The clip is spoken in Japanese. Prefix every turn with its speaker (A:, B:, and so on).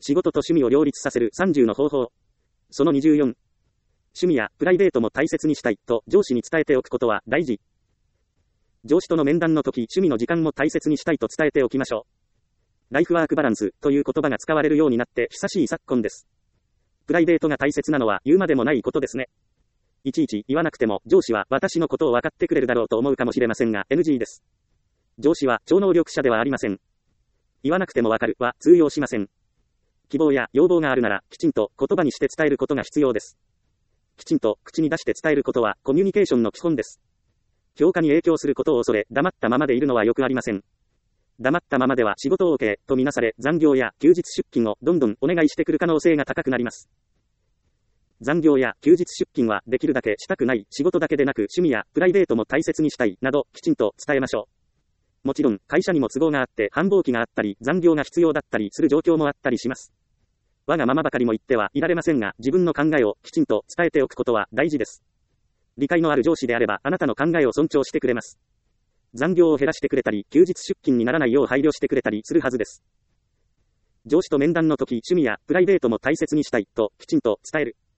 A: 仕事と趣味を両立させる30の方法。その24。趣味やプライベートも大切にしたいと上司に伝えておくことは大事。上司との面談の時、趣味の時間も大切にしたいと伝えておきましょう。ライフワークバランスという言葉が使われるようになって久しい昨今です。プライベートが大切なのは言うまでもないことですね。いちいち言わなくても上司は私のことを分かってくれるだろうと思うかもしれませんが NG です。上司は超能力者ではありません。言わなくてもわかるは通用しません。希望や要望があるならきちんと言葉にして伝えることが必要です。きちんと口に出して伝えることはコミュニケーションの基本です。評価に影響することを恐れ黙ったままでいるのはよくありません。黙ったままでは仕事 OK とみなされ残業や休日出勤をどんどんお願いしてくる可能性が高くなります。残業や休日出勤はできるだけしたくない、仕事だけでなく趣味やプライベートも大切にしたいなどきちんと伝えましょう。もちろん会社にも都合があって繁忙期があったり残業が必要だったりする状況もあったりします。我がままばかりも言ってはいられませんが自分の考えをきちんと伝えておくことは大事です。理解のある上司であればあなたの考えを尊重してくれます。残業を減らしてくれたり休日出勤にならないよう配慮してくれたりするはずです。上司と面談の時趣味やプライベートも大切にしたいときちんと伝える。